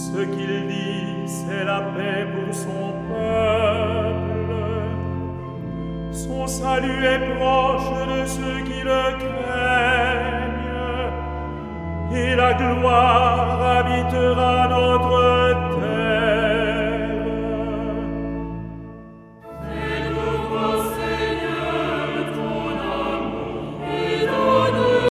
Ce qu'il dit, c'est la paix pour son peuple. Son salut est proche de ceux qui le craignent, et la gloire habitera notre